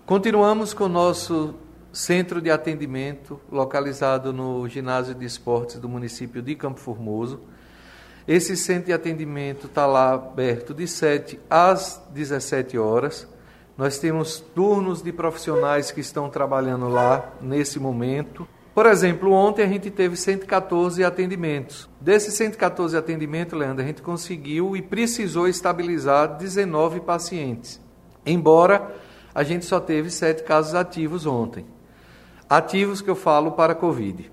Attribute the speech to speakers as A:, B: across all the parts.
A: Continuamos com o nosso centro de atendimento localizado no ginásio de esportes do município de Campo Formoso. Esse centro de atendimento está lá aberto de 7 às 17 horas. Nós temos turnos de profissionais que estão trabalhando lá nesse momento. Por exemplo, ontem a gente teve 114 atendimentos. Desses 114 atendimentos, Leandro, a gente conseguiu e precisou estabilizar 19 pacientes. Embora a gente só teve 7 casos ativos ontem. Ativos que eu falo para Covid.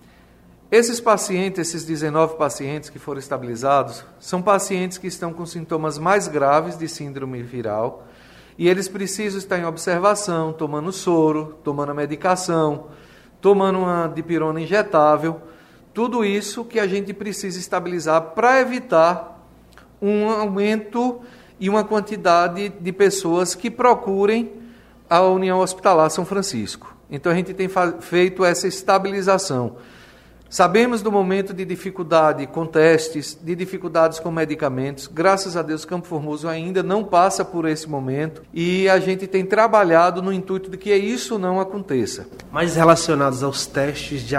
A: Esses pacientes, esses 19 pacientes que foram estabilizados, são pacientes que estão com sintomas mais graves de síndrome viral e eles precisam estar em observação, tomando soro, tomando a medicação, tomando uma dipirona injetável, tudo isso que a gente precisa estabilizar para evitar um aumento e uma quantidade de pessoas que procurem a União Hospitalar São Francisco. Então a gente tem feito essa estabilização. Sabemos do momento de dificuldade com testes, de dificuldades com medicamentos. Graças a Deus, Campo Formoso ainda não passa por esse momento e a gente tem trabalhado no intuito de que isso não aconteça.
B: Mas relacionados aos testes de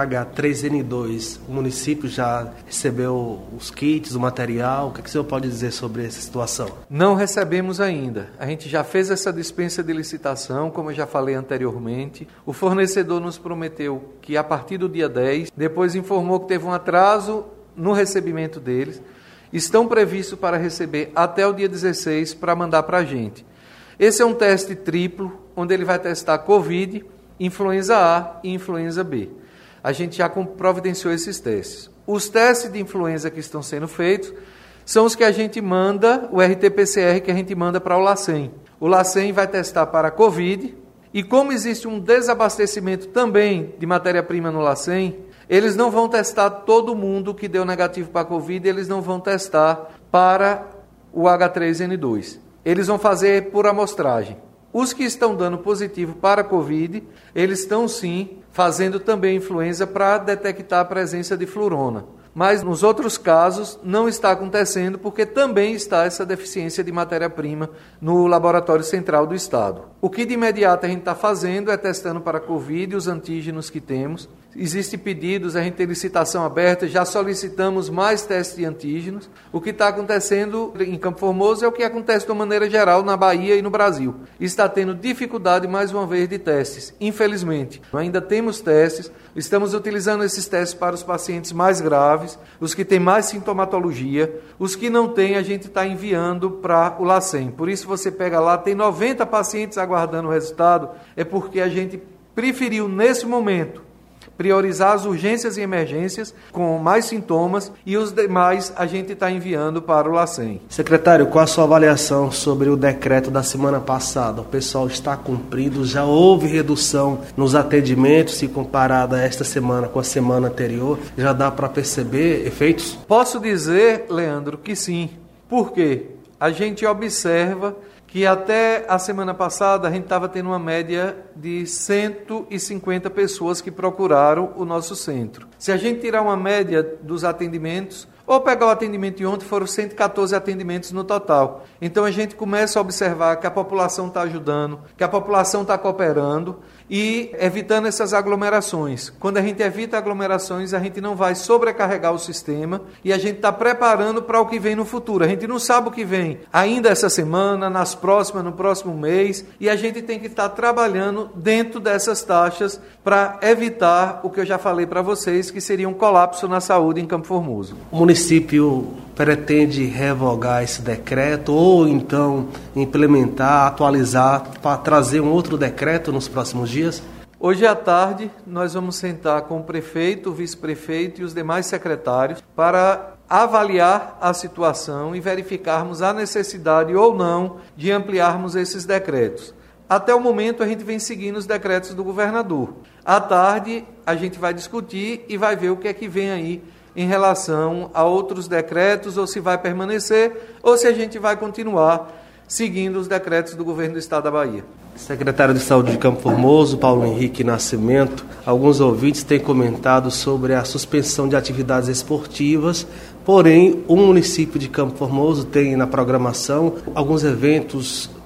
B: H3N2, o município já recebeu os kits, o material? O que o senhor pode dizer sobre essa situação?
A: Não recebemos ainda. A gente já fez essa dispensa de licitação, como eu já falei anteriormente. O fornecedor nos prometeu que a partir do dia 10, depois informou que teve um atraso no recebimento deles. Estão previstos para receber até o dia 16 para mandar para a gente. Esse é um teste triplo, onde ele vai testar Covid, influenza A e influenza B. A gente já providenciou esses testes. Os testes de influenza que estão sendo feitos são os que a gente manda, o RT-PCR que a gente manda para o LACEN. O LACEN vai testar para Covid e como existe um desabastecimento também de matéria-prima no LACEN, eles não vão testar todo mundo que deu negativo para a Covid, eles não vão testar para o H3N2. Eles vão fazer por amostragem. Os que estão dando positivo para a Covid, eles estão sim fazendo também influenza para detectar a presença de flurona. Mas nos outros casos não está acontecendo porque também está essa deficiência de matéria-prima no Laboratório Central do Estado. O que de imediato a gente está fazendo é testando para a Covid os antígenos que temos. Existem pedidos, a gente tem licitação aberta, já solicitamos mais testes de antígenos. O que está acontecendo em Campo Formoso é o que acontece de uma maneira geral na Bahia e no Brasil. Está tendo dificuldade, mais uma vez, de testes. Infelizmente, ainda temos testes, estamos utilizando esses testes para os pacientes mais graves, os que têm mais sintomatologia, os que não têm, a gente está enviando para o LACEN. Por isso você pega lá, tem 90 pacientes aguardando o resultado, é porque a gente preferiu, nesse momento, priorizar as urgências e emergências com mais sintomas e os demais a gente está enviando para o LACEN.
B: Secretário, qual a sua avaliação sobre o decreto da semana passada? O pessoal está cumprindo? Já houve redução nos atendimentos se comparada esta semana com a semana anterior? Já dá para perceber efeitos?
A: Posso dizer, Leandro, que sim. Por quê? A gente observa que até a semana passada a gente estava tendo uma média de 150 pessoas que procuraram o nosso centro. Se a gente tirar uma média dos atendimentos, ou pegar o atendimento de ontem, foram 114 atendimentos no total. Então a gente começa a observar que a população está ajudando, que a população está cooperando e evitando essas aglomerações. Quando a gente evita aglomerações, a gente não vai sobrecarregar o sistema e a gente está preparando para o que vem no futuro. A gente não sabe o que vem ainda essa semana, nas próximas, no próximo mês, e a gente tem que estar trabalhando dentro dessas taxas para evitar o que eu já falei para vocês, que seria um colapso na saúde em Campo Formoso.
B: O município pretende revogar esse decreto ou então implementar, atualizar para trazer um outro decreto nos próximos dias?
A: Hoje à tarde nós vamos sentar com o prefeito, o vice-prefeito e os demais secretários para avaliar a situação e verificarmos a necessidade ou não de ampliarmos esses decretos. Até o momento a gente vem seguindo os decretos do governador. À tarde a gente vai discutir e vai ver o que é que vem aí em relação a outros decretos, ou se vai permanecer, ou se a gente vai continuar seguindo os decretos do governo do Estado da Bahia.
B: Secretário de Saúde de Campo Formoso, Paulo Henrique Nascimento, alguns ouvintes têm comentado sobre a suspensão de atividades esportivas, porém o município de Campo Formoso tem na programação alguns eventos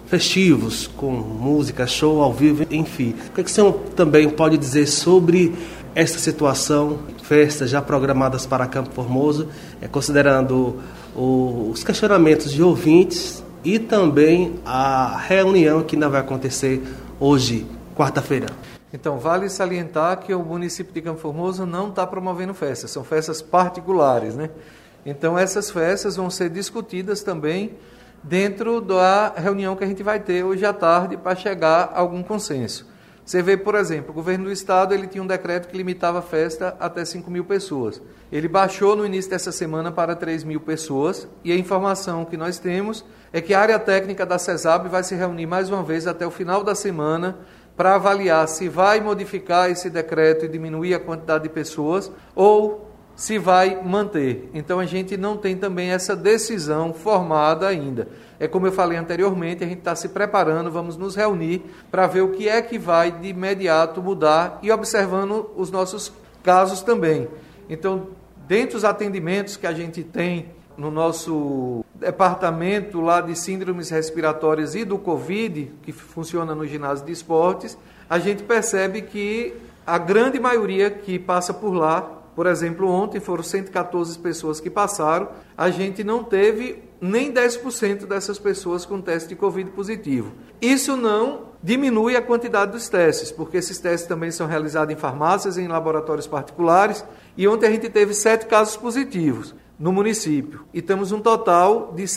B: festivos, com música, show ao vivo, enfim. O que o senhor também pode dizer sobre esta situação, festas já programadas para Campo Formoso, considerando os questionamentos de ouvintes e também a reunião que ainda vai acontecer hoje, quarta-feira?
A: Então, vale salientar que o município de Campo Formoso não está promovendo festas, são festas particulares, né? Então, essas festas vão ser discutidas também dentro da reunião que a gente vai ter hoje à tarde para chegar a algum consenso. Você vê, por exemplo, o governo do estado ele tinha um decreto que limitava a festa até 5.000 pessoas. Ele baixou no início dessa semana para 3.000 pessoas e a informação que nós temos é que a área técnica da CESAB vai se reunir mais uma vez até o final da semana para avaliar se vai modificar esse decreto e diminuir a quantidade de pessoas ou se vai manter. Então a gente não tem também essa decisão formada ainda. É como eu falei anteriormente, a gente está se preparando, vamos nos reunir para ver o que é que vai de imediato mudar e observando os nossos casos também. Então, dentre os atendimentos que a gente tem no nosso departamento lá de síndromes respiratórias e do Covid, que funciona no ginásio de esportes, a gente percebe que a grande maioria que passa por lá, por exemplo, ontem foram 114 pessoas que passaram, a gente não teve nem 10% dessas pessoas com teste de Covid positivo. Isso não diminui a quantidade dos testes, porque esses testes também são realizados em farmácias e em laboratórios particulares, e ontem a gente teve 7 casos positivos no município, e temos um total de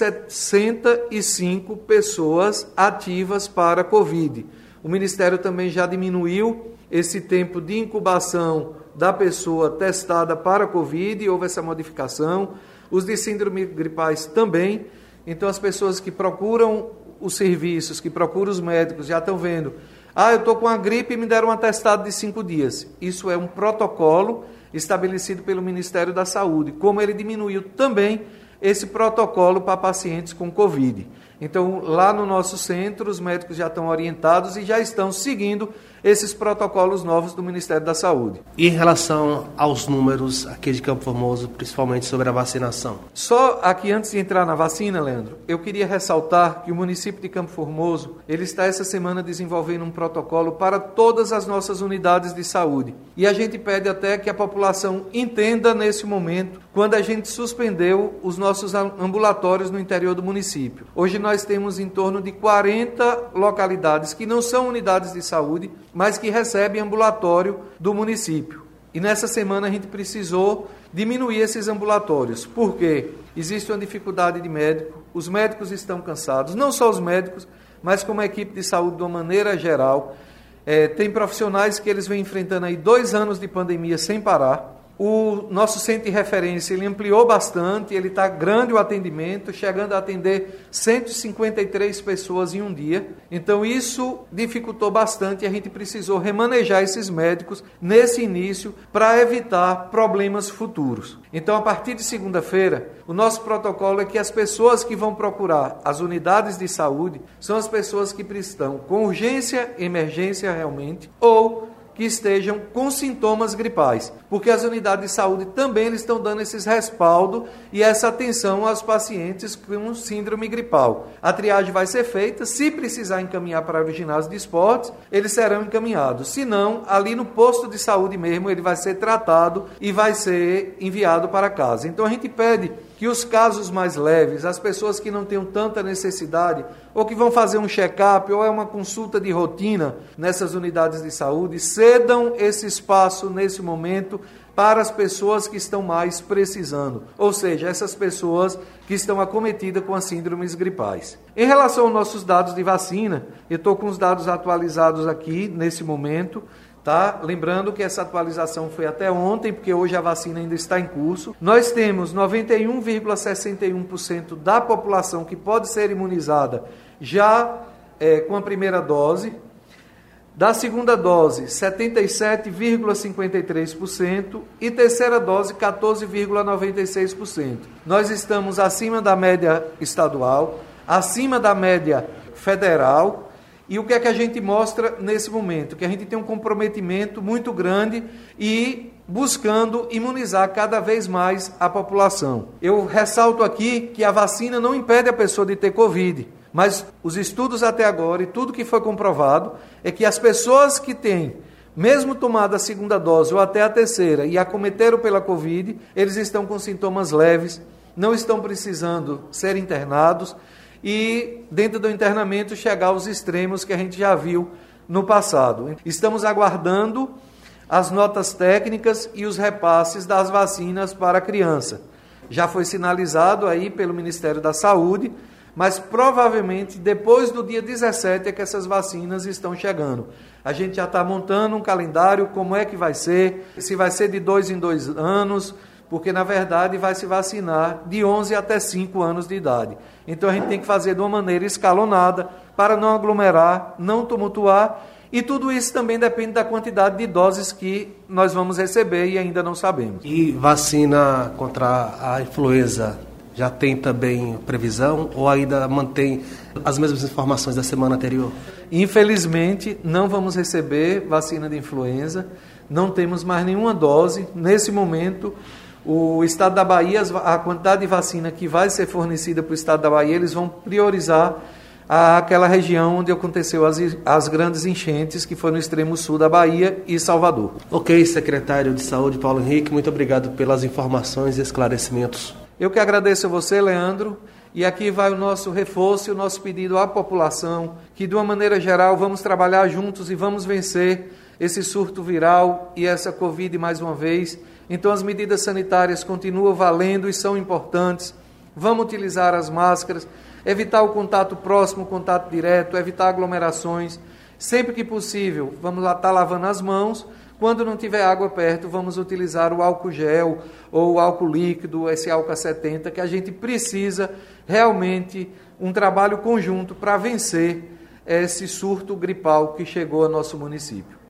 A: 65 pessoas ativas para Covid. O Ministério também já diminuiu esse tempo de incubação da pessoa testada para Covid, houve essa modificação. Os de síndrome gripais também. Então, as pessoas que procuram os serviços, que procuram os médicos, já estão vendo. Eu estou com a gripe e me deram um atestado de 5 dias. Isso é um protocolo estabelecido pelo Ministério da Saúde. Como ele diminuiu também esse protocolo para pacientes com Covid. Então, lá no nosso centro, os médicos já estão orientados e já estão seguindo esses protocolos novos do Ministério da Saúde.
B: E em relação aos números aqui de Campo Formoso, principalmente sobre a vacinação?
A: Só aqui, antes de entrar na vacina, Leandro, eu queria ressaltar que o município de Campo Formoso, ele está essa semana desenvolvendo um protocolo para todas as nossas unidades de saúde. E a gente pede até que a população entenda nesse momento, quando a gente suspendeu os nossos ambulatórios no interior do município. Hoje nós temos em torno de 40 localidades que não são unidades de saúde, mas que recebem ambulatório do município. E nessa semana a gente precisou diminuir esses ambulatórios, porque existe uma dificuldade de médico, os médicos estão cansados, não só os médicos, mas como a equipe de saúde de uma maneira geral. Tem profissionais que eles vêm enfrentando aí 2 anos de pandemia sem parar. O nosso centro de referência ele ampliou bastante, ele está grande o atendimento, chegando a atender 153 pessoas em um dia. Então isso dificultou bastante e a gente precisou remanejar esses médicos nesse início para evitar problemas futuros. Então, a partir de segunda-feira, o nosso protocolo é que as pessoas que vão procurar as unidades de saúde são as pessoas que estão com urgência, emergência realmente, ou que estejam com sintomas gripais, porque as unidades de saúde também eles estão dando esses respaldo e essa atenção aos pacientes com síndrome gripal. A triagem vai ser feita, se precisar encaminhar para o ginásio de esportes, eles serão encaminhados. Se não, ali no posto de saúde mesmo, ele vai ser tratado e vai ser enviado para casa. Então a gente pede que os casos mais leves, as pessoas que não tenham tanta necessidade, ou que vão fazer um check-up, ou é uma consulta de rotina nessas unidades de saúde, cedam esse espaço nesse momento para as pessoas que estão mais precisando, ou seja, essas pessoas que estão acometidas com as síndromes gripais. Em relação aos nossos dados de vacina, eu estou com os dados atualizados aqui nesse momento, tá? Lembrando que essa atualização foi até ontem, porque hoje a vacina ainda está em curso. Nós temos 91,61% da população que pode ser imunizada já com a primeira dose. Da segunda dose, 77,53% e terceira dose, 14,96%. Nós estamos acima da média estadual, acima da média federal. E o que é que a gente mostra nesse momento? Que a gente tem um comprometimento muito grande e buscando imunizar cada vez mais a população. Eu ressalto aqui que a vacina não impede a pessoa de ter Covid, Mas os estudos até agora e tudo que foi comprovado é que as pessoas que têm, mesmo tomado a segunda dose ou até a terceira e acometeram pela Covid, eles estão com sintomas leves, não estão precisando ser internados e, dentro do internamento, chegar aos extremos que a gente já viu no passado. Estamos aguardando as notas técnicas e os repasses das vacinas para a criança. Já foi sinalizado aí pelo Ministério da Saúde, mas provavelmente depois do dia 17 é que essas vacinas estão chegando. A gente já está montando um calendário, como é que vai ser, se vai ser de 2 em 2 anos, porque na verdade vai se vacinar de 11 até 5 anos de idade. Então a gente tem que fazer de uma maneira escalonada para não aglomerar, não tumultuar, e tudo isso também depende da quantidade de doses que nós vamos receber e ainda não sabemos.
B: E vacina contra a influenza? Já tem também previsão ou ainda mantém as mesmas informações da semana anterior?
A: Infelizmente, não vamos receber vacina de influenza, não temos mais nenhuma dose. Nesse momento, o Estado da Bahia, a quantidade de vacina que vai ser fornecida para o Estado da Bahia, eles vão priorizar aquela região onde aconteceu as grandes enchentes, que foi no extremo sul da Bahia e Salvador.
B: Ok, secretário de Saúde, Paulo Henrique, muito obrigado pelas informações e esclarecimentos.
A: Eu que agradeço a você, Leandro, e aqui vai o nosso reforço e o nosso pedido à população, que de uma maneira geral vamos trabalhar juntos e vamos vencer esse surto viral e essa Covid mais uma vez. Então as medidas sanitárias continuam valendo e são importantes. Vamos utilizar as máscaras, evitar o contato próximo, o contato direto, evitar aglomerações. Sempre que possível, vamos lá estar lavando as mãos. Quando não tiver água perto, vamos utilizar o álcool gel ou o álcool líquido, esse álcool 70, que a gente precisa realmente um trabalho conjunto para vencer esse surto gripal que chegou ao nosso município.